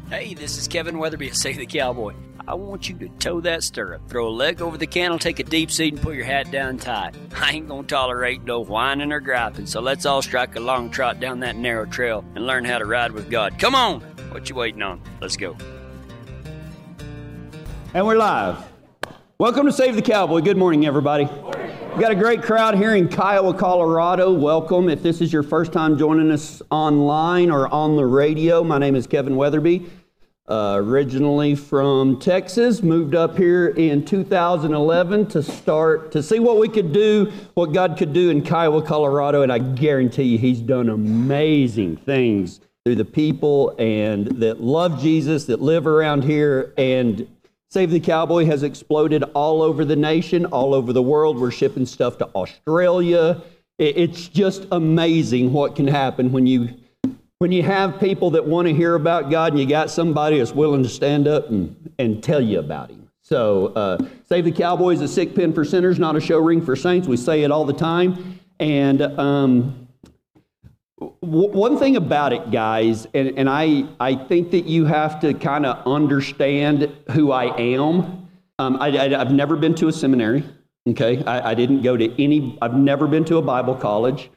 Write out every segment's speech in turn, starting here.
Hey, this is Kevin Weatherby of Save the Cowboy. I want you to toe that stirrup, throw a leg over the cantle, take a deep seat, and put your hat down tight. I ain't gonna tolerate no whining or griping, so let's all strike a long trot down that narrow trail and learn how to ride with God. Come on! What you waiting on? Let's go. And we're live. Welcome to Save the Cowboy. Good morning, everybody. We've got a great crowd here in Kiowa, Colorado. Welcome. If this is your first time joining us online or on the radio, my name is Kevin Weatherby. Originally from Texas, moved up here in 2011 to see what we could do, what God could do in Kiowa, Colorado, and I guarantee you He's done amazing things through the people and that love Jesus, that live around here, and Save the Cowboy has exploded all over the nation, all over the world. We're shipping stuff to Australia. It's just amazing what can happen when you have people that want to hear about God and you got somebody that's willing to stand up and tell you about Him. So Save the Cowboy is a sick pen for sinners, not a show ring for saints. We say it all the time. And one thing about it, guys, and I think that you have to kind of understand who I am. I've never been to a seminary, okay? I didn't go to I've never been to a Bible college.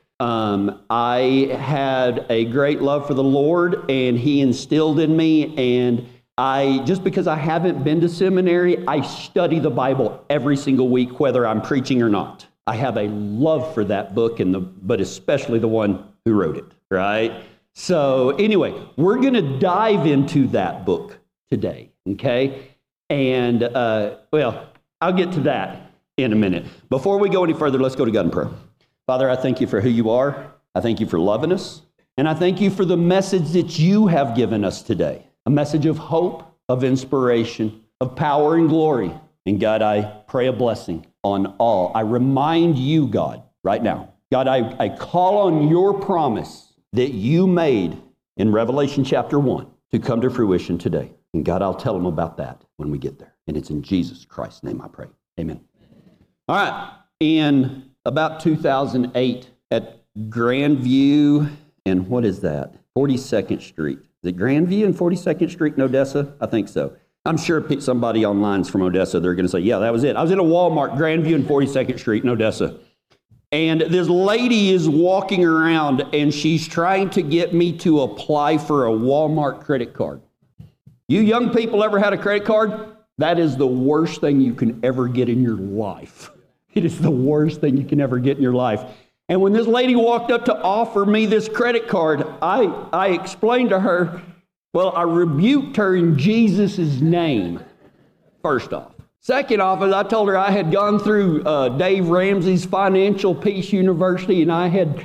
I had a great love for the Lord, and He instilled in me, and just because I haven't been to seminary, I study the Bible every single week, whether I'm preaching or not. I have a love for that book, but especially the one who wrote it, right? So anyway, we're going to dive into that book today, okay? And, I'll get to that in a minute. Before we go any further, let's go to God in prayer. Father, I thank You for who You are. I thank You for loving us. And I thank You for the message that You have given us today, a message of hope, of inspiration, of power and glory. And God, I pray a blessing on all. I remind You, God, right now, God, I call on Your promise that You made in Revelation chapter 1 to come to fruition today. And God, I'll tell them about that when we get there. And it's in Jesus Christ's name I pray. Amen. All right. In about 2008 at Grandview and what is that? 42nd Street. Is it Grandview and 42nd Street in Odessa? I think so. I'm sure somebody online's from Odessa. They're going to say, yeah, that was it. I was in a Walmart, Grandview and 42nd Street in Odessa. And this lady is walking around and she's trying to get me to apply for a Walmart credit card. You young people ever had a credit card? That is the worst thing you can ever get in your life. It is the worst thing you can ever get in your life. And when this lady walked up to offer me this credit card, I explained to her, well, I rebuked her in Jesus' name, first off. Second off, as I told her I had gone through Dave Ramsey's Financial Peace University, and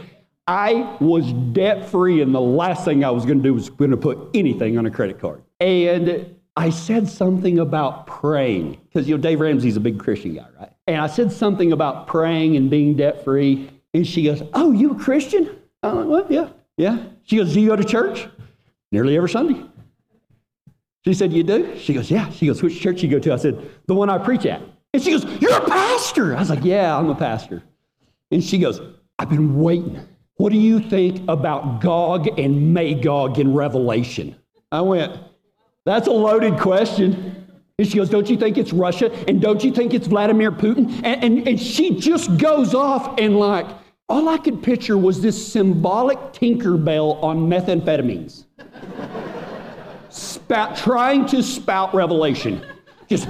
I was debt-free, and the last thing I was going to do was going to put anything on a credit card. And I said something about praying, because Dave Ramsey's a big Christian guy, right? And I said something about praying and being debt-free, and she goes, "Oh, you a Christian?" I'm like, "Well, yeah." She goes, "Do you go to church?" "Nearly every Sunday." She said, "You do?" She goes, "Yeah." She goes, "Which church you go to?" I said, "The one I preach at." And she goes, "You're a pastor?" I was like, "Yeah, I'm a pastor." And she goes, "I've been waiting. What do you think about Gog and Magog in Revelation?" I went, "That's a loaded question." And she goes, "Don't you think it's Russia? And don't you think it's Vladimir Putin?" And she just goes off, and like, all I could picture was this symbolic Tinkerbell on methamphetamines. Trying to spout Revelation. Just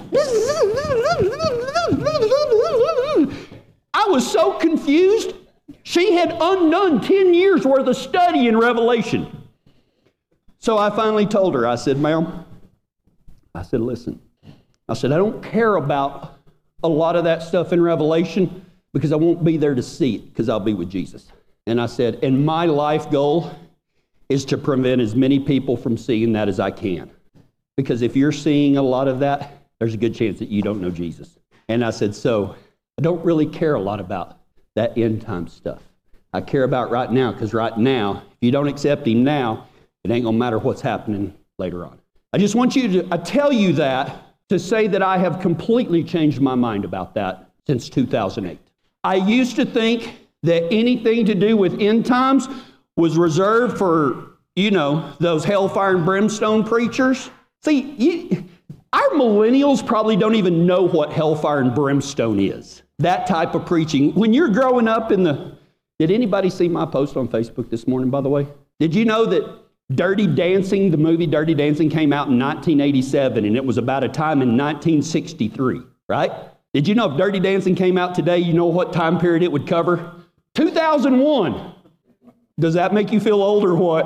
I was so confused. She had undone 10 years worth of study in Revelation. So I finally told her, I said, "Ma'am," I said, "listen," I said, "I don't care about a lot of that stuff in Revelation because I won't be there to see it because I'll be with Jesus." And I said, "And my life goal is to prevent as many people from seeing that as I can. Because if you're seeing a lot of that, there's a good chance that you don't know Jesus." And I said, "So I don't really care a lot about that end time stuff. I care about right now, because right now, if you don't accept Him now, it ain't going to matter what's happening later on." I just want I tell you that to say that I have completely changed my mind about that since 2008. I used to think that anything to do with end times was reserved for you know, those hellfire and brimstone preachers. See, our millennials probably don't even know what hellfire and brimstone is. That type of preaching. When you're growing up did anybody see my post on Facebook this morning, by the way? Did you know that Dirty Dancing, the movie Dirty Dancing, came out in 1987, and it was about a time in 1963, right? Did you know if Dirty Dancing came out today, you know what time period it would cover? 2001. Does that make you feel old or what?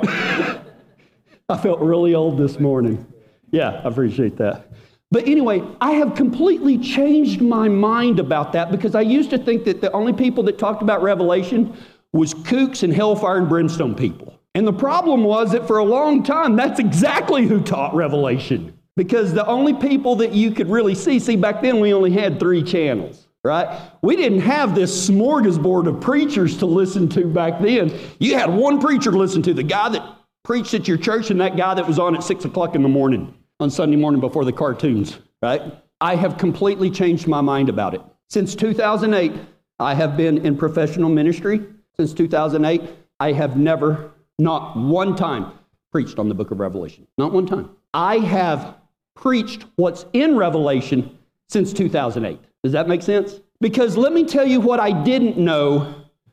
I felt really old this morning. Yeah, I appreciate that. But anyway, I have completely changed my mind about that because I used to think that the only people that talked about Revelation was kooks and hellfire and brimstone people. And the problem was that for a long time, that's exactly who taught Revelation. Because the only people that you could really see, back then we only had 3 channels, right? We didn't have this smorgasbord of preachers to listen to back then. You had one preacher to listen to, the guy that preached at your church and that guy that was on at 6 o'clock in the morning on Sunday morning before the cartoons, right? I have completely changed my mind about it. Since 2008, I have been in professional ministry. Since 2008, I have never, not one time, preached on the book of Revelation. Not one time. I have preached what's in Revelation since 2008. Does that make sense? Because let me tell you what I didn't know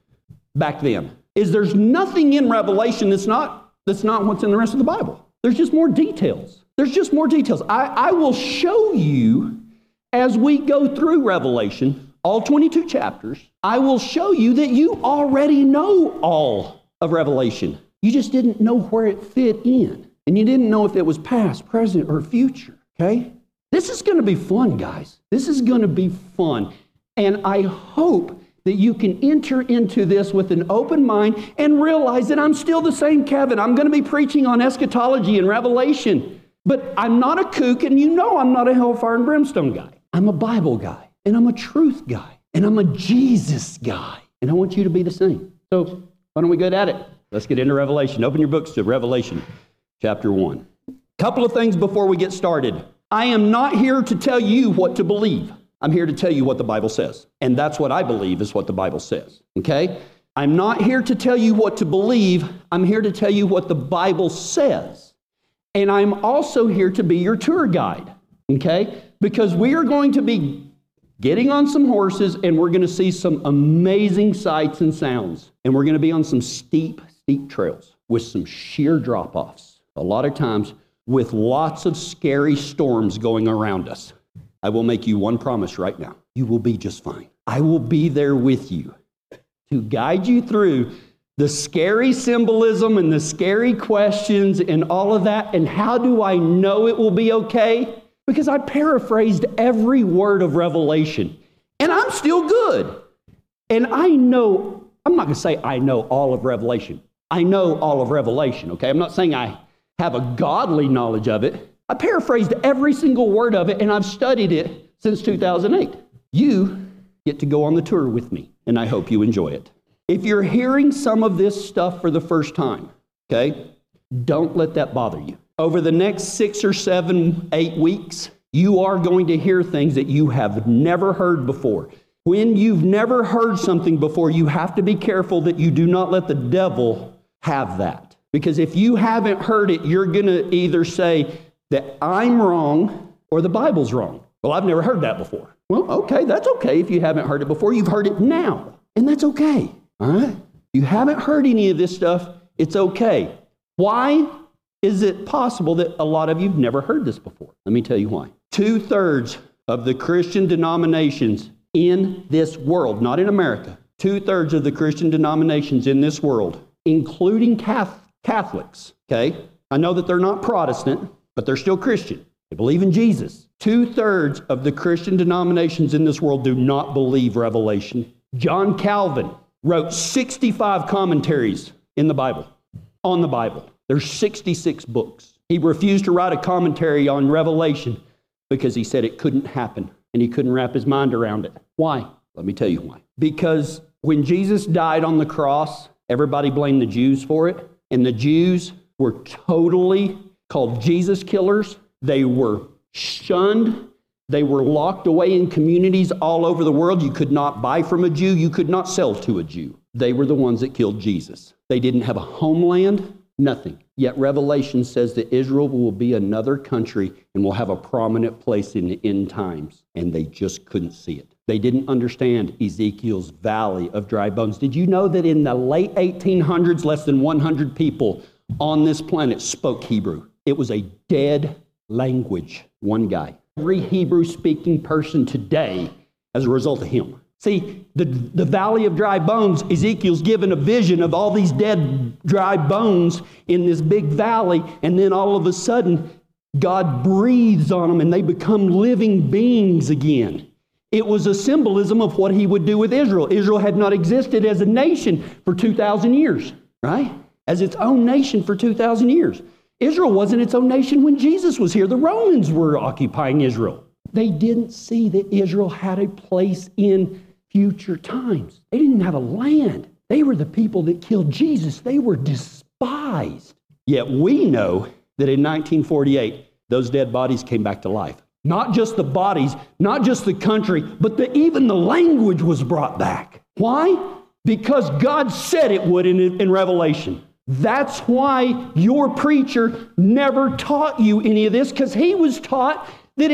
back then, is there's nothing in Revelation that's not what's in the rest of the Bible. There's just more details. There's just more details. I will show you as we go through Revelation, all 22 chapters, I will show you that you already know all of Revelation. You just didn't know where it fit in. And you didn't know if it was past, present, or future. Okay? This is going to be fun, guys. This is going to be fun. And I hope that you can enter into this with an open mind and realize that I'm still the same Kevin. I'm going to be preaching on eschatology and Revelation. But I'm not a kook, and you know I'm not a hellfire and brimstone guy. I'm a Bible guy, and I'm a truth guy, and I'm a Jesus guy. And I want you to be the same. So why don't we get at it? Let's get into Revelation. Open your books to Revelation chapter 1. Couple of things before we get started. I am not here to tell you what to believe. I'm here to tell you what the Bible says. And that's what I believe is what the Bible says. Okay? I'm not here to tell you what to believe. I'm here to tell you what the Bible says. And I'm also here to be your tour guide. Okay? Because we are going to be getting on some horses and we're going to see some amazing sights and sounds. And we're going to be on some steep trails with some sheer drop-offs. A lot of times with lots of scary storms going around us. I will make you one promise right now. You will be just fine. I will be there with you to guide you through the scary symbolism and the scary questions and all of that. And how do I know it will be okay? Because I paraphrased every word of Revelation. And I'm still good. And I know, I'm not going to say I know all of Revelation. I know all of Revelation, okay? I'm not saying I have a godly knowledge of it. I paraphrased every single word of it, and I've studied it since 2008. You get to go on the tour with me, and I hope you enjoy it. If you're hearing some of this stuff for the first time, okay, don't let that bother you. Over the next 6 or 7, 8 weeks, you are going to hear things that you have never heard before. When you've never heard something before, you have to be careful that you do not let the devil have that. Because if you haven't heard it, you're going to either say that I'm wrong or the Bible's wrong. Well, I've never heard that before. Well, okay, that's okay if you haven't heard it before. You've heard it now, and that's okay. All right? You haven't heard any of this stuff, it's okay. Why is it possible that a lot of you have never heard this before? Let me tell you why. 2/3 of the Christian denominations in this world, not in America, 2/3 of the Christian denominations in this world, including Catholics, okay? I know that they're not Protestant, but they're still Christian. They believe in Jesus. 2/3 of the Christian denominations in this world do not believe Revelation. John Calvin wrote 65 commentaries in the Bible, on the Bible. There's 66 books. He refused to write a commentary on Revelation because he said it couldn't happen and he couldn't wrap his mind around it. Why? Let me tell you why. Because when Jesus died on the cross, everybody blamed the Jews for it, and the Jews were totally called Jesus killers. They were shunned. They were locked away in communities all over the world. You could not buy from a Jew. You could not sell to a Jew. They were the ones that killed Jesus. They didn't have a homeland. Nothing. Yet Revelation says that Israel will be another country and will have a prominent place in the end times. And they just couldn't see it. They didn't understand Ezekiel's valley of dry bones. Did you know that in the late 1800s, less than 100 people on this planet spoke Hebrew? It was a dead language. One guy. Every Hebrew-speaking person today as a result of him. See, the valley of dry bones, Ezekiel's given a vision of all these dead, dry bones in this big valley, and then all of a sudden, God breathes on them and they become living beings again. It was a symbolism of what he would do with Israel. Israel had not existed as a nation for 2,000 years, right? As its own nation for 2,000 years. Israel wasn't its own nation when Jesus was here. The Romans were occupying Israel. They didn't see that Israel had a place in future times. They didn't have a land. They were the people that killed Jesus. They were despised. Yet we know that in 1948, those dead bodies came back to life. Not just the bodies, not just the country, but even the language was brought back. Why? Because God said it would in Revelation. That's why your preacher never taught you any of this, because he was taught that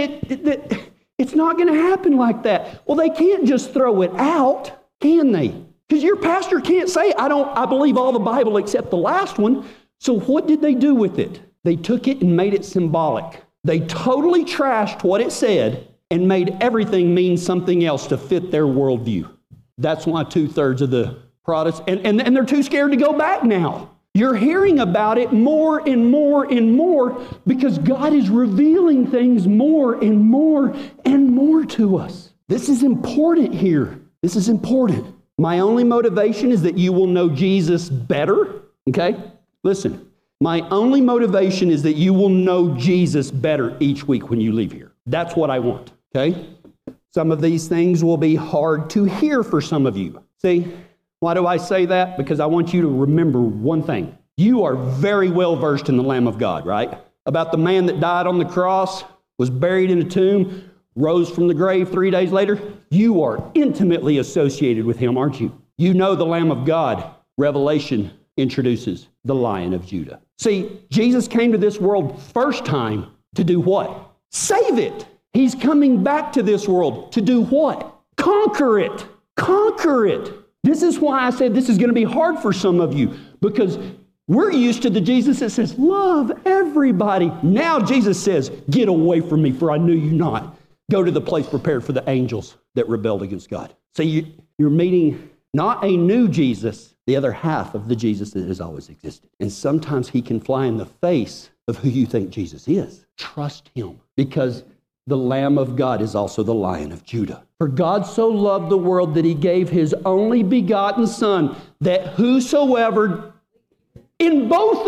it's not going to happen like that. Well, they can't just throw it out, can they? Because your pastor can't say, I believe all the Bible except the last one. So what did they do with it? They took it and made it symbolic. They totally trashed what it said and made everything mean something else to fit their worldview. That's why 2/3 of the Protestants, and they're too scared to go back now. You're hearing about it more and more and more because God is revealing things more and more and more to us. This is important here. This is important. My only motivation is that you will know Jesus better. Okay? Listen. My only motivation is that you will know Jesus better each week when you leave here. That's what I want. Okay? Some of these things will be hard to hear for some of you. See? Why do I say that? Because I want you to remember one thing. You are very well versed in the Lamb of God, right? About the man that died on the cross, was buried in a tomb, rose from the grave 3 days later. You are intimately associated with him, aren't you? You know the Lamb of God. Revelation introduces the Lion of Judah. See, Jesus came to this world first time to do what? Save it. He's coming back to this world to do what? Conquer it. Conquer it. This is why I said this is going to be hard for some of you, because we're used to the Jesus that says, love everybody. Now Jesus says, get away from me, for I knew you not. Go to the place prepared for the angels that rebelled against God. So you're meeting not a new Jesus, the other half of the Jesus that has always existed. And sometimes he can fly in the face of who you think Jesus is. Trust him, because the Lamb of God is also the Lion of Judah. For God so loved the world that he gave his only begotten Son, that whosoever, in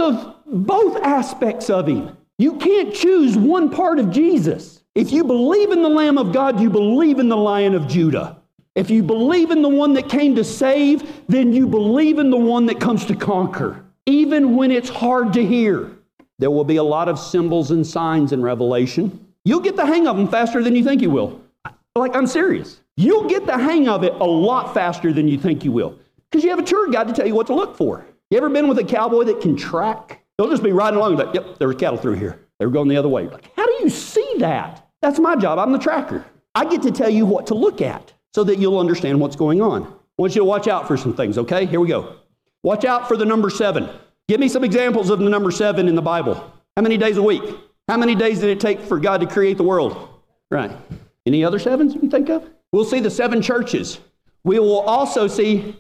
both aspects of him, you can't choose one part of Jesus. If you believe in the Lamb of God, you believe in the Lion of Judah. If you believe in the one that came to save, then you believe in the one that comes to conquer, even when it's hard to hear. There will be a lot of symbols and signs in Revelation. You'll get the hang of them faster than you think you will. Like, I'm serious. You'll get the hang of it a lot faster than you think you will, because you have a tour guide to tell you what to look for. You ever been with a cowboy that can track? They'll just be riding along like, yep, there were cattle through here. They were going the other way. You're like, how do you see that? That's my job. I'm the tracker. I get to tell you what to look at so that you'll understand what's going on. I want you to watch out for some things, okay? Here we go. Watch out for the number 7. Give me some examples of the number 7 in the Bible. How many days a week? How many days did it take for God to create the world? Right. Any other 7s you can think of? We'll see the 7 churches. We will also see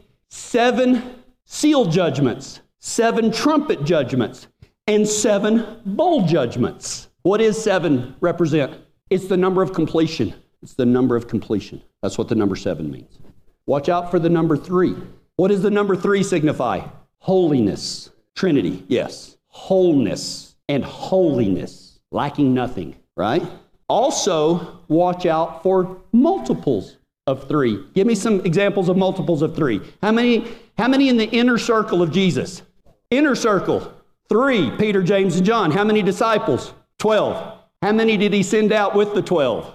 7 seal judgments, 7 trumpet judgments, and 7 bowl judgments. What does 7 represent? It's the number of completion. It's the number of completion. That's what the number 7 means. Watch out for the number 3. What does the number 3 signify? Holiness. Trinity, yes. Wholeness and holiness, lacking nothing, right? Also, watch out for multiples of 3. Give me some examples of multiples of 3. How many in the inner circle of Jesus? Inner circle, 3, Peter, James, and John. How many disciples? 12. How many did he send out with the 12?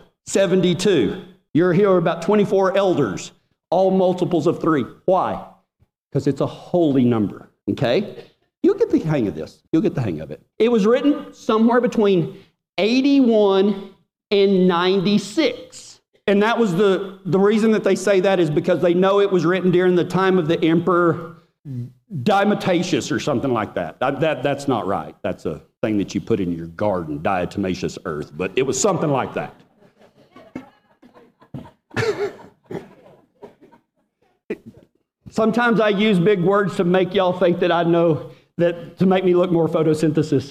72. You're here about 24 elders, all multiples of 3. Why? Because it's a holy number, okay? You'll get the hang of this. You'll get the hang of it. It was written somewhere between 81 and 96. And that was the reason that they say that is because they know it was written during the time of the Emperor Diatomaceous or something like that. That's not right. That's a thing that you put in your garden, diatomaceous earth. But it was something like that. Sometimes I use big words to make y'all think that I know that, to make me look more photosynthesis.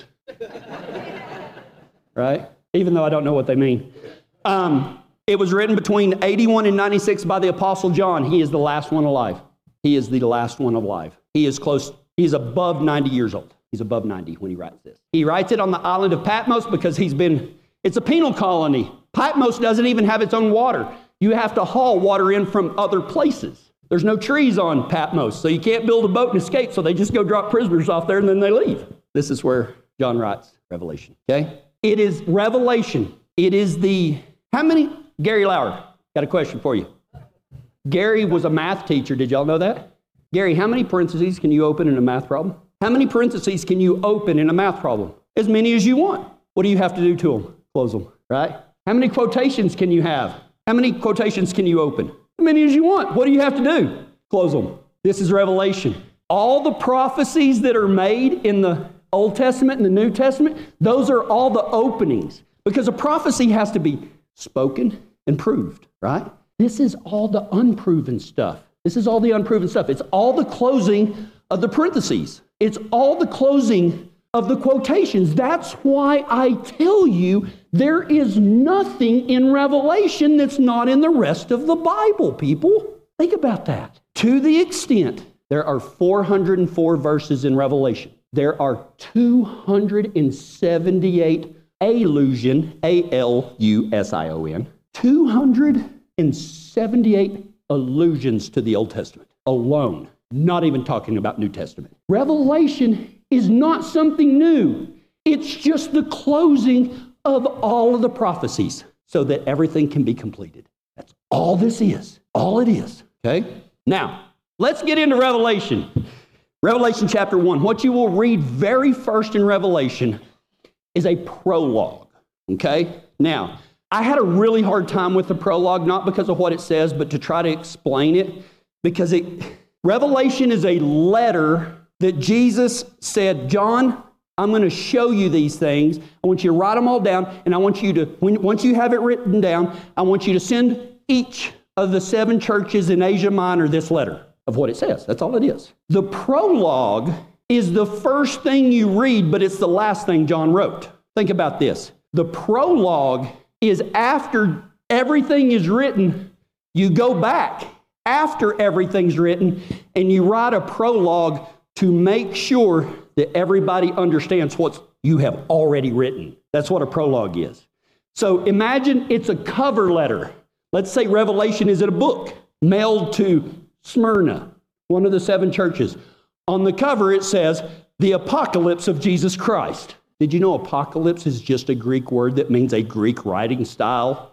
Right? Even though I don't know what they mean. It was written between 81 and 96 by the Apostle John. He is the last one alive. He is the last one alive. He is close. He's above 90 years old. He's above 90 when he writes this. He writes it on the island of Patmos because it's a penal colony. Patmos doesn't even have its own water. You have to haul water in from other places. There's no trees on Patmos, so you can't build a boat and escape, so they just go drop prisoners off there and then they leave. This is where John writes Revelation, okay? It is Revelation. It is Gary Lauer, got a question for you. Gary was a math teacher. Did y'all know that? Gary, how many parentheses can you open in a math problem? How many parentheses can you open in a math problem? As many as you want. What do you have to do to them? Close them, right? How many quotations can you have? How many quotations can you open? As many as you want. What do you have to do? Close them. This is Revelation. All the prophecies that are made in the Old Testament and the New Testament, those are all the openings. Because a prophecy has to be spoken and proved, right? This is all the unproven stuff. This is all the unproven stuff. It's all the closing of the parentheses. It's all the closing of the quotations. That's why I tell you there is nothing in Revelation that's not in the rest of the Bible, people. Think about that. To the extent there are 404 verses in Revelation, there are 278 allusion, A-L-U-S-I-O-N, 278 allusions to the Old Testament alone, not even talking about New Testament. Revelation is not something new. It's just the closing of all of the prophecies so that everything can be completed. That's all this is. All it is. Okay? Now, let's get into Revelation. Revelation chapter 1. What you will read very first in Revelation is a prologue. Okay? Now, I had a really hard time with the prologue, not because of what it says, but to try to explain it, because Revelation is a letter that Jesus said, John, I'm going to show you these things. I want you to write them all down, and I want you to, once you have it written down, I want you to send each of the 7 churches in Asia Minor this letter of what it says. That's all it is. The prologue is the first thing you read, but it's the last thing John wrote. Think about this. The prologue is after everything is written, you go back after everything's written, and you write a prologue to make sure that everybody understands what you have already written. That's what a prologue is. So imagine it's a cover letter. Let's say Revelation is in a book mailed to Smyrna, one of the 7 churches. On the cover it says, the apocalypse of Jesus Christ. Did you know apocalypse is just a Greek word that means a Greek writing style?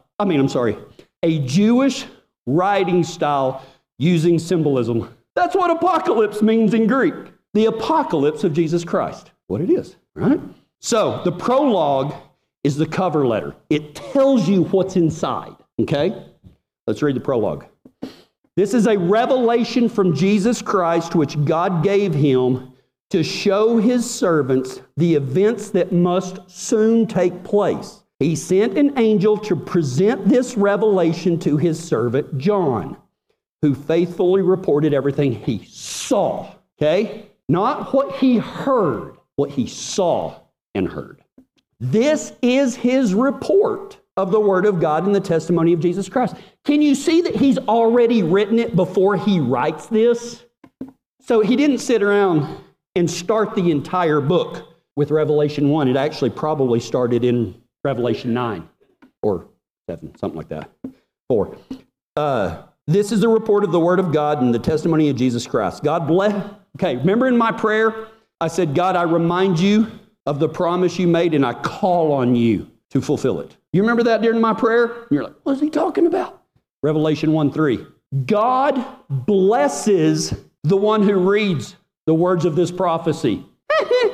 A Jewish writing style using symbolism. That's what apocalypse means in Greek. The apocalypse of Jesus Christ. What it is, right? So the prologue is the cover letter. It tells you what's inside, okay? Let's read the prologue. This is a revelation from Jesus Christ, which God gave him to show his servants the events that must soon take place. He sent an angel to present this revelation to his servant John, who faithfully reported everything he saw. Okay? Not what he heard, what he saw and heard. This is his report of the Word of God and the testimony of Jesus Christ. Can you see that he's already written it before he writes this? So he didn't sit around and start the entire book with Revelation 1. It actually probably started in Revelation 9 or 7, something like that. 4. This is a report of the Word of God and the testimony of Jesus Christ. God bless. Okay, remember in my prayer, I said, God, I remind you of the promise you made and I call on you to fulfill it. You remember that during my prayer? And you're like, what is he talking about? Revelation 1:3. God blesses the one who reads the words of this prophecy.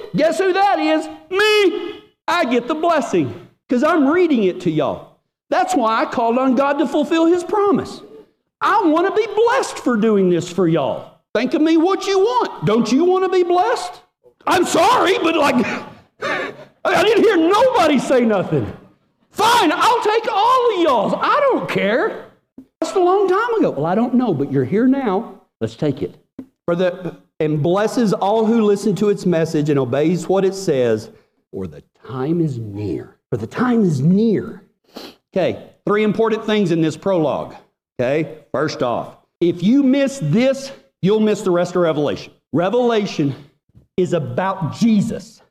Guess who that is? Me. I get the blessing because I'm reading it to y'all. That's why I called on God to fulfill His promise. I want to be blessed for doing this for y'all. Think of me what you want. Don't you want to be blessed? I'm sorry, but I didn't hear nobody say nothing. Fine, I'll take all of y'all's. I don't care. That's a long time ago. Well, I don't know, but you're here now. Let's take it. And blesses all who listen to its message and obeys what it says, for the time is near. For the time is near. Okay, 3 important things in this prologue. Okay, first off, if you miss this, you'll miss the rest of Revelation. Revelation is about Jesus.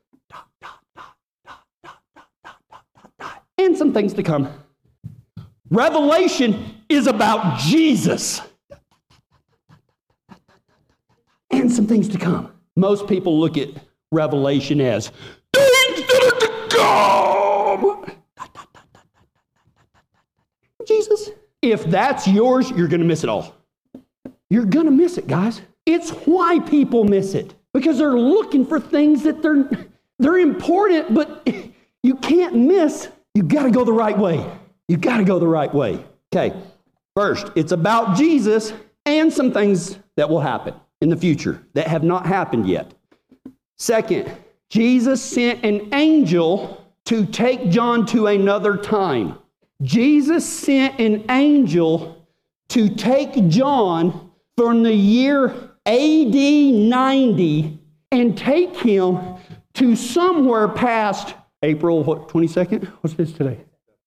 And some things to come. Revelation is about Jesus. And some things to come. Most people look at Revelation as things that are to come. Jesus. If that's yours, you're going to miss it all. You're going to miss it, guys. It's why people miss it. Because they're looking for things that they're important, but you can't miss. You got to go the right way. You got to go the right way. Okay. First, it's about Jesus and some things that will happen in the future that have not happened yet. Second, Jesus sent an angel to take John to another time. Jesus sent an angel to take John from the year AD 90 and take him to somewhere past April, 22nd? What's this today?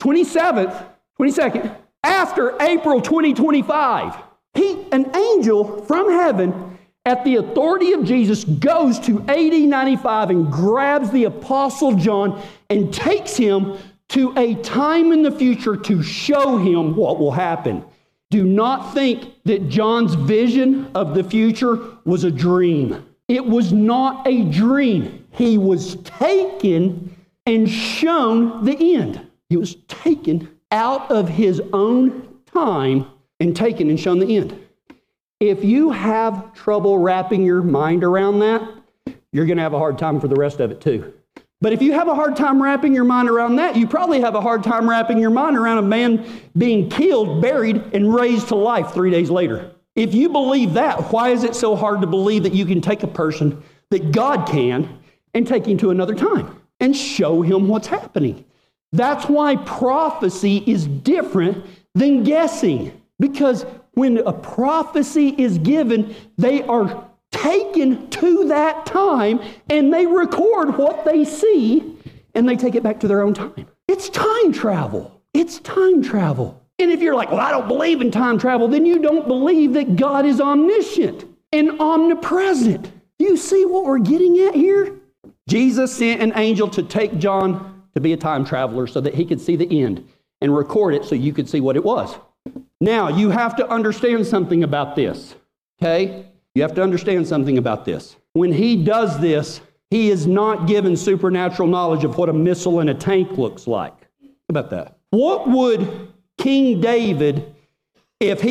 22nd, after April 2025. An angel from heaven at the authority of Jesus goes to AD 95 and grabs the Apostle John and takes him to a time in the future to show him what will happen. Do not think that John's vision of the future was a dream. It was not a dream. He was taken and shown the end. He was taken out of his own time and taken and shown the end. If you have trouble wrapping your mind around that, you're going to have a hard time for the rest of it too. But if you have a hard time wrapping your mind around that, you probably have a hard time wrapping your mind around a man being killed, buried, and raised to life 3 days later. If you believe that, why is it so hard to believe that you can take a person that God can and take him to another time and show him what's happening? That's why prophecy is different than guessing. Because when a prophecy is given, they are taken to that time and they record what they see and they take it back to their own time. It's time travel. It's time travel. And if you're like, well, I don't believe in time travel, then you don't believe that God is omniscient and omnipresent. Do you see what we're getting at here? Jesus sent an angel to take John to be a time traveler so that he could see the end and record it so you could see what it was. Now, you have to understand something about this, okay? You have to understand something about this. When he does this, he is not given supernatural knowledge of what a missile and a tank looks like. How about that? What would King David, if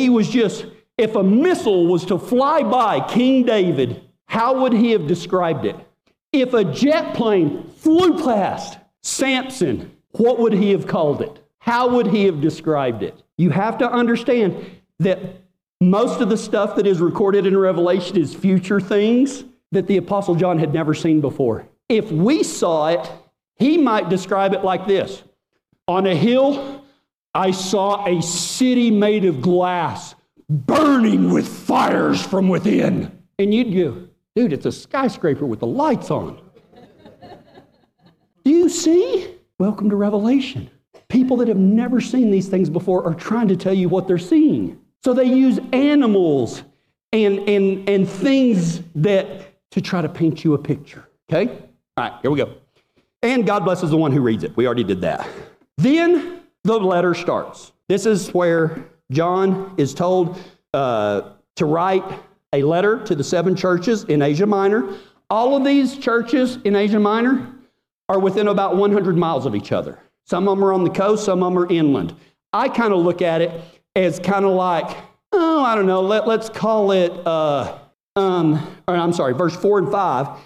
a missile was to fly by King David, how would he have described it? If a jet plane flew past Samson, what would he have called it? How would he have described it? You have to understand that most of the stuff that is recorded in Revelation is future things that the Apostle John had never seen before. If we saw it, he might describe it like this. On a hill, I saw a city made of glass, burning with fires from within. And you'd go, dude, it's a skyscraper with the lights on. Do you see? Welcome to Revelation. People that have never seen these things before are trying to tell you what they're seeing. So they use animals and things to try to paint you a picture. Okay? All right, here we go. And God blesses the one who reads it. We already did that. Then the letter starts. This is where John is told to write a letter to the 7 churches in Asia Minor. All of these churches in Asia Minor are within about 100 miles of each other. Some of them are on the coast, some of them are inland. I kind of look at it as kind of like, I don't know, let's call it, verse 4 and 5.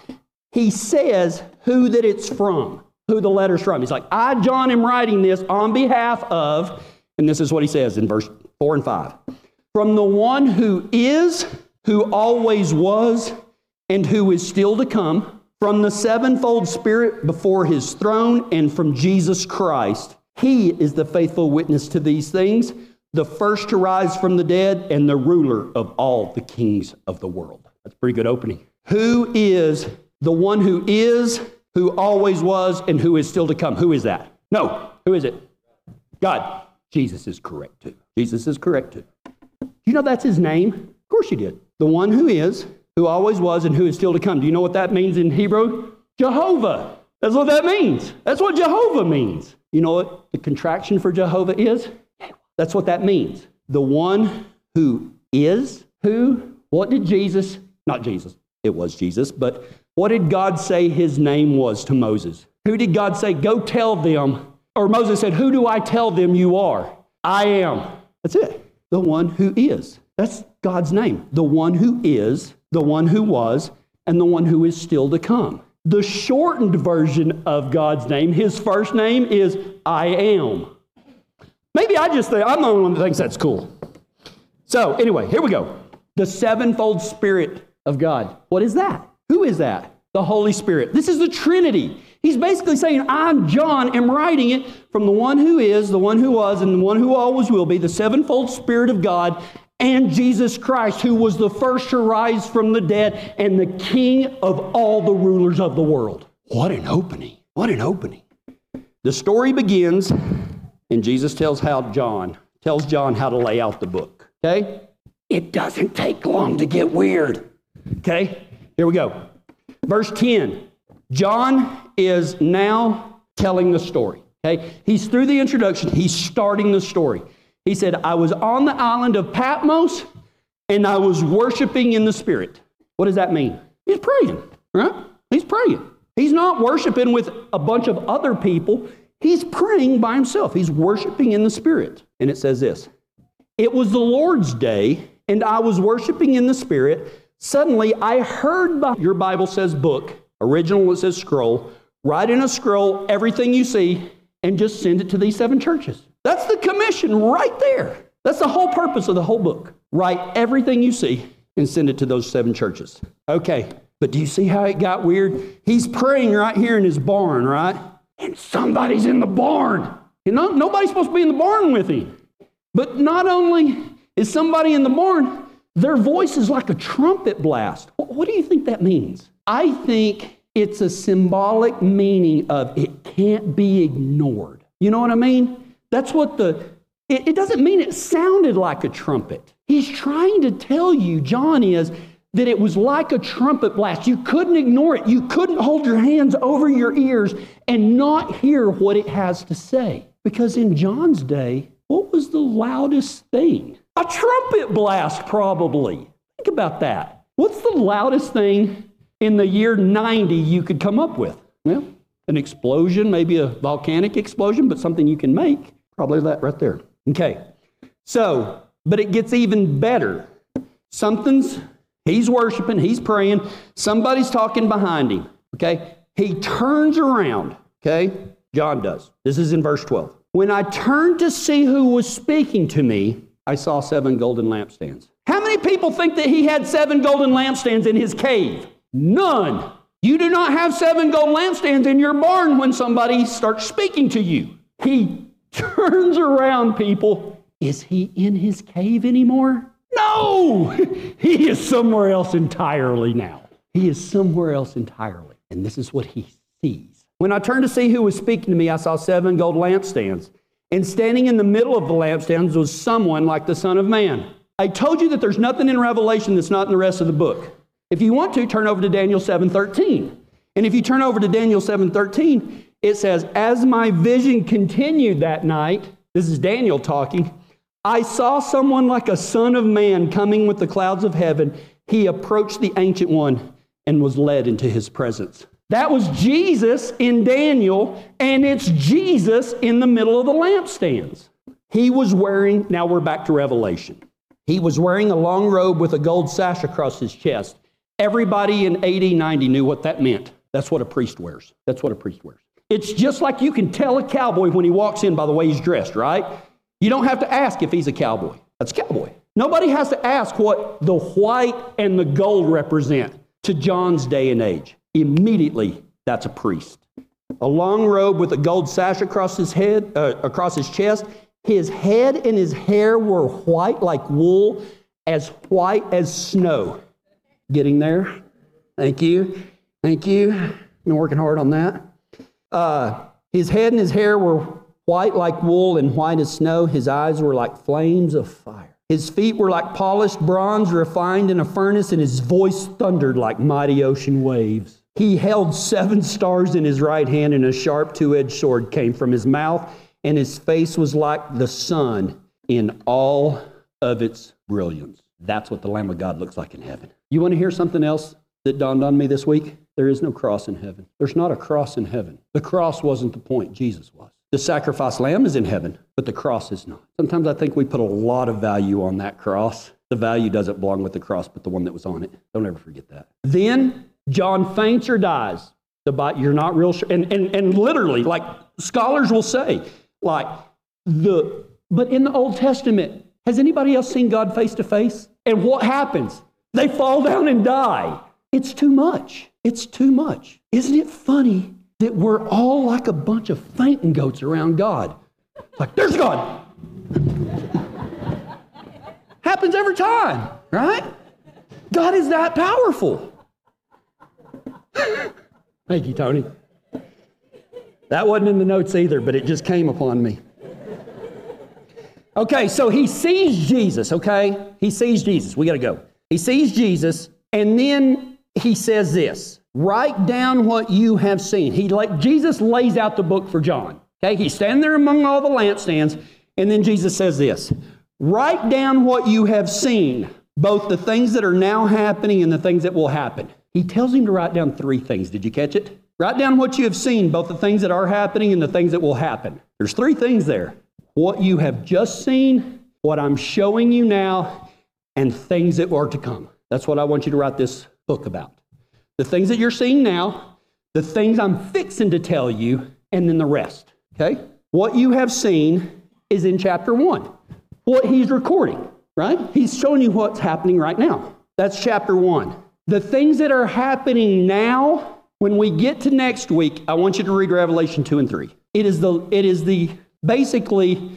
he says who that it's from, who the letter's from. He's like, I, John, am writing this on behalf of, and this is what he says in verse 4 and 5. From the one who is, who always was, and who is still to come, from the sevenfold Spirit before his throne, and from Jesus Christ. He is the faithful witness to these things, the first to rise from the dead, and the ruler of all the kings of the world. That's a pretty good opening. Who is the one who is, who always was, and who is still to come? Who is that? No. Who is it? God. Jesus is correct too. Jesus is correct too. You know that's his name? Of course you did. The one who is, who always was, and who is still to come. Do you know what that means in Hebrew? Jehovah. That's what that means. That's what Jehovah means. You know what the contraction for Jehovah is? That's what that means. The one who is, who, what did Jesus, not Jesus, it was Jesus, but what did God say his name was to Moses? Who did God say, go tell them, or Moses said, who do I tell them you are? I am. That's it. The one who is. That's God's name. The one who is, the one who was, and the one who is still to come. The shortened version of God's name, his first name is I am. Maybe I just think, I'm the only one that thinks that's cool. So anyway, here we go. The sevenfold Spirit of God. What is that? Who is that? The Holy Spirit. This is the Trinity. He's basically saying, I, John, am writing it from the one who is, the one who was, and the one who always will be, the sevenfold Spirit of God, and Jesus Christ, who was the first to rise from the dead and the King of all the rulers of the world. What an opening. What an opening. The story begins, and Jesus tells John how to lay out the book. Okay? It doesn't take long to get weird. Okay? Here we go. Verse 10. John is now telling the story. Okay? He's through the introduction. He's starting the story. He said, I was on the island of Patmos, and I was worshiping in the Spirit. What does that mean? He's praying, right? He's praying. He's not worshiping with a bunch of other people. He's praying by himself. He's worshiping in the Spirit. And it says this, it was the Lord's day, and I was worshiping in the Spirit. Suddenly, I heard, your Bible says book, original it says scroll. Write in a scroll everything you see, and just send it to these 7 churches. That's the commission right there. That's the whole purpose of the whole book. Write everything you see and send it to those 7 churches. Okay, but do you see how it got weird? He's praying right here in his barn, right? And somebody's in the barn. You know, nobody's supposed to be in the barn with him. But not only is somebody in the barn, their voice is like a trumpet blast. What do you think that means? I think it's a symbolic meaning of it can't be ignored. You know what I mean? That's what it doesn't mean it sounded like a trumpet. He's trying to tell you, John is, that it was like a trumpet blast. You couldn't ignore it. You couldn't hold your hands over your ears and not hear what it has to say. Because in John's day, what was the loudest thing? A trumpet blast, probably. Think about that. What's the loudest thing in the year 90 you could come up with? Well, an explosion, maybe a volcanic explosion, but something you can make. Probably that right there. Okay. So, but it gets even better. He's worshiping, he's praying, somebody's talking behind him. Okay. He turns around. Okay. John does. This is in verse 12. When I turned to see who was speaking to me, I saw 7 golden lampstands. How many people think that he had 7 golden lampstands in his cave? None. You do not have 7 gold lampstands in your barn when somebody starts speaking to you. He turns around, people. Is he in his cave anymore? No! He is somewhere else entirely now. He is somewhere else entirely. And this is what he sees. When I turned to see who was speaking to me, I saw 7 gold lampstands. And standing in the middle of the lampstands was someone like the Son of Man. I told you that there's nothing in Revelation that's not in the rest of the book. If you want to, turn over to Daniel 7:13. And if you turn over to Daniel 7:13, it says, as my vision continued that night, this is Daniel talking, I saw someone like a son of man coming with the clouds of heaven. He approached the Ancient One and was led into his presence. That was Jesus in Daniel, and it's Jesus in the middle of the lampstands. He was wearing, now we're back to Revelation. He was wearing a long robe with a gold sash across his chest. Everybody in AD 90 knew what that meant. That's what a priest wears. That's what a priest wears. It's just like you can tell a cowboy when he walks in by the way he's dressed, right? You don't have to ask if he's a cowboy. That's a cowboy. Nobody has to ask what the white and the gold represent to John's day and age. Immediately, that's a priest. A long robe with a gold sash across his head, across his chest. His head and his hair were white like wool, as white as snow. Getting there? Thank you. Thank you. Been working hard on that. His head and his hair were white like wool and white as snow. His eyes were like flames of fire. His feet were like polished bronze refined in a furnace, and his voice thundered like mighty ocean waves. He held 7 stars in his right hand, and a sharp 2-edged sword came from his mouth, and his face was like the sun in all of its brilliance. That's what the Lamb of God looks like in heaven. You want to hear something else that dawned on me this week? There is no cross in heaven. There's not a cross in heaven. The cross wasn't the point. Jesus was. The sacrificed lamb is in heaven, but the cross is not. Sometimes I think we put a lot of value on that cross. The value doesn't belong with the cross, but the one that was on it. Don't ever forget that. Then John faints or dies. You're not real sure. And literally, like scholars will say, but in the Old Testament, has anybody else seen God face to face? And what happens? They fall down and die. It's too much. It's too much. Isn't it funny that we're all like a bunch of fainting goats around God? Like, there's God. Happens every time, right? God is that powerful. Thank you, Tony. That wasn't in the notes either, but it just came upon me. Okay, so he sees Jesus, okay? He sees Jesus. We got to go. He sees Jesus, and then he says this: write down what you have seen. Jesus lays out the book for John. Okay, he's standing there among all the lampstands, and then Jesus says this: write down what you have seen, both the things that are now happening and the things that will happen. He tells him to write down 3 things. Did you catch it? Write down what you have seen, both the things that are happening and the things that will happen. There's 3 things there: what you have just seen, what I'm showing you now, and things that are to come. That's what I want you to write this book about. The things that you're seeing now, the things I'm fixing to tell you, and then the rest. Okay? What you have seen is in chapter 1. What he's recording, right? He's showing you what's happening right now. That's chapter 1. The things that are happening now, when we get to next week, I want you to read Revelation 2 and 3. It is basically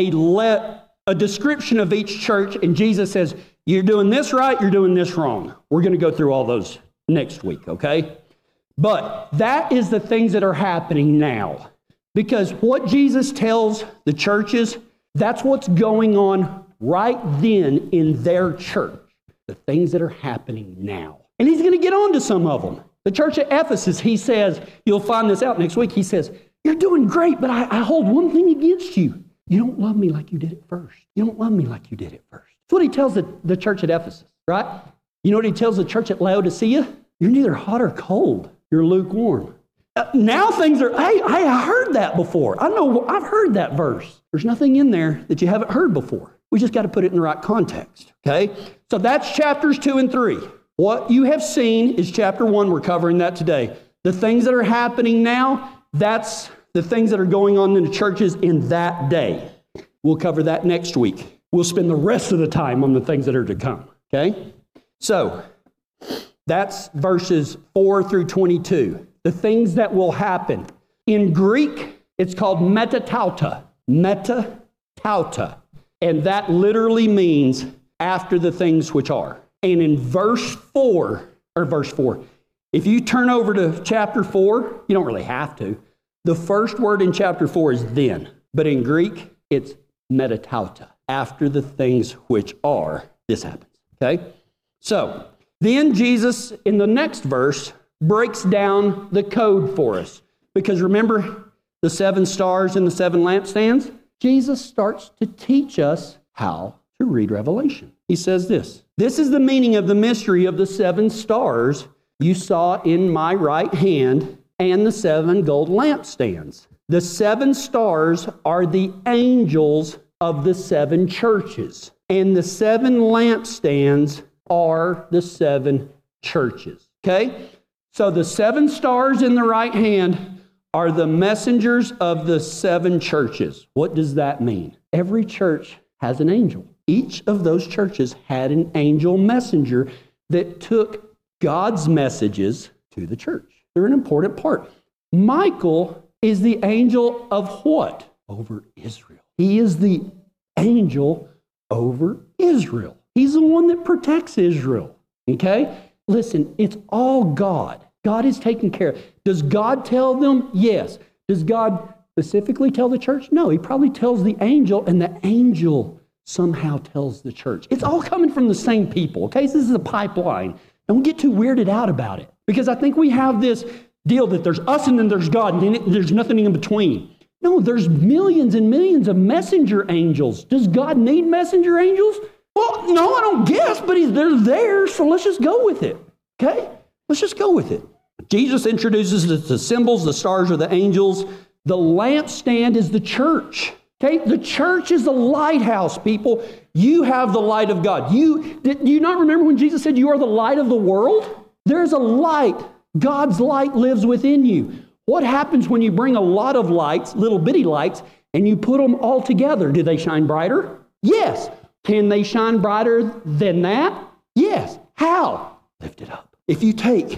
a description of each church, and Jesus says, you're doing this right, you're doing this wrong. We're going to go through all those next week, okay? But that is the things that are happening now. Because what Jesus tells the churches, that's what's going on right then in their church. The things that are happening now. And he's going to get on to some of them. The church at Ephesus, he says, you'll find this out next week, he says, you're doing great, but I hold one thing against you. You don't love me like you did it first. You don't love me like you did it first. That's what he tells the church at Ephesus, right? You know what he tells the church at Laodicea? You're neither hot or cold. You're lukewarm. Now things are, hey, I heard that before. I've heard that verse. There's nothing in there that you haven't heard before. We just got to put it in the right context, okay? So that's chapters 2 and 3. What you have seen is chapter 1. We're covering that today. The things that are happening now, that's the things that are going on in the churches in that day. We'll cover that next week. We'll spend the rest of the time on the things that are to come, okay? So that's verses 4 through 22. The things that will happen. In Greek, it's called metatauta. Metatauta. And that literally means after the things which are. And in verse 4, if you turn over to chapter 4, you don't really have to. The first word in chapter 4 is then. But in Greek, it's metatauta. After the things which are, this happens. Okay? So, then Jesus, in the next verse, breaks down the code for us. Because remember the 7 stars and the 7 lampstands? Jesus starts to teach us how to read Revelation. He says this: this is the meaning of the mystery of the 7 stars you saw in my right hand and the 7 gold lampstands. The 7 stars are the angels of the 7 churches, and the 7 lampstands are the 7 churches. Okay? So the 7 stars in the right hand are the messengers of the 7 churches. What does that mean? Every church has an angel. Each of those churches had an angel messenger that took God's messages to the church. They're an important part. Michael is the angel of what? Over Israel. He is the angel over Israel. He's the one that protects Israel. Okay? Listen, it's all God. God is taking care of it. Does God tell them? Yes. Does God specifically tell the church? No. He probably tells the angel, and the angel somehow tells the church. It's all coming from the same people. Okay? So this is a pipeline. Don't get too weirded out about it. Because I think we have this deal that there's us and then there's God, and then there's nothing in between. No, there's millions and millions of messenger angels. Does God need messenger angels? Well, no, I don't guess, but they're there, so let's just go with it. Okay? Let's just go with it. Jesus introduces the symbols, the stars are the angels. The lampstand is the church. Okay? The church is the lighthouse, people. You have the light of God. Do you not remember when Jesus said you are the light of the world? There's a light. God's light lives within you. What happens when you bring a lot of lights, little bitty lights, and you put them all together? Do they shine brighter? Yes. Can they shine brighter than that? Yes. How? Lift it up. If you take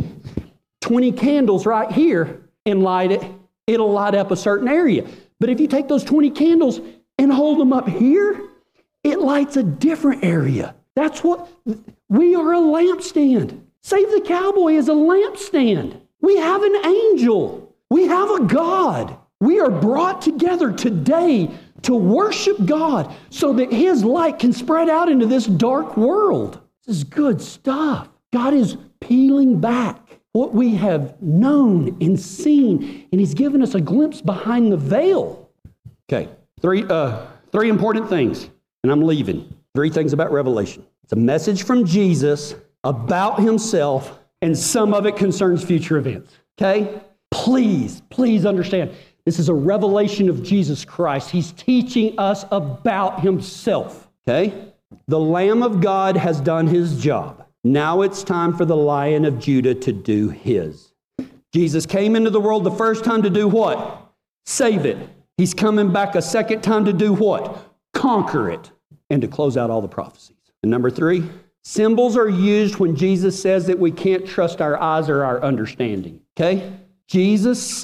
20 candles right here and light it, it'll light up a certain area. But if you take those 20 candles and hold them up here, it lights a different area. That's what, we are a lampstand. Save the Cowboy is a lampstand. We have an angel. We have a God. We are brought together today to worship God so that His light can spread out into this dark world. This is good stuff. God is peeling back what we have known and seen, and He's given us a glimpse behind the veil. Okay, three important things, and I'm leaving. 3 things about Revelation. It's a message from Jesus about Himself, and some of it concerns future events. Okay? Please understand. This is a revelation of Jesus Christ. He's teaching us about Himself. Okay? The Lamb of God has done His job. Now it's time for the Lion of Judah to do His. Jesus came into the world the first time to do what? Save it. He's coming back a second time to do what? Conquer it. And to close out all the prophecies. And number 3, symbols are used when Jesus says that we can't trust our eyes or our understanding. Okay? Jesus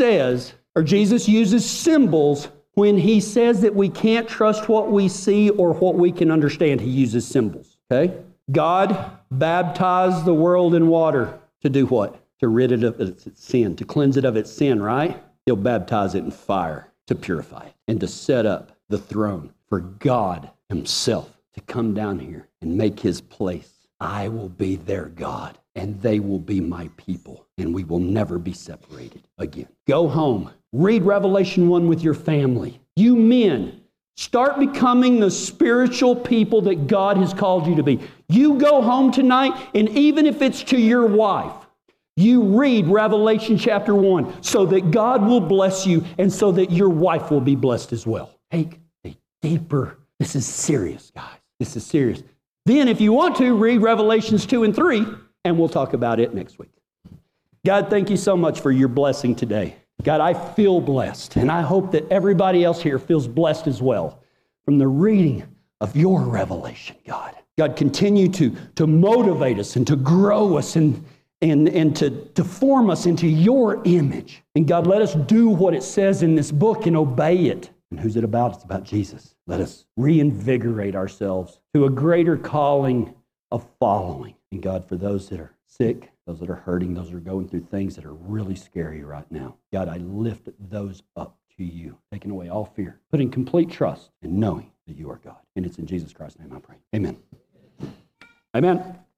uses symbols when He says that we can't trust what we see or what we can understand. He uses symbols. Okay? God baptized the world in water to do what? To rid it of its sin, to cleanse it of its sin, right? He'll baptize it in fire to purify it and to set up the throne for God Himself to come down here and make His place. I will be their God, and they will be my people, and we will never be separated again. Go home. Read Revelation 1 with your family. You men, start becoming the spiritual people that God has called you to be. You go home tonight, and even if it's to your wife, you read Revelation chapter 1 so that God will bless you and so that your wife will be blessed as well. Take a deeper. This is serious, guys. This is serious. Then, if you want to, read Revelations 2 and 3, and we'll talk about it next week. God, thank you so much for your blessing today. God, I feel blessed, and I hope that everybody else here feels blessed as well from the reading of your revelation, God. God, continue to motivate us and to grow us and to form us into your image. And God, let us do what it says in this book and obey it. And who's it about? It's about Jesus. Let us reinvigorate ourselves to a greater calling of following. And God, for those that are sick, those that are hurting, those that are going through things that are really scary right now, God, I lift those up to you, taking away all fear, putting complete trust and knowing that you are God. And it's in Jesus Christ's name I pray. Amen. Amen.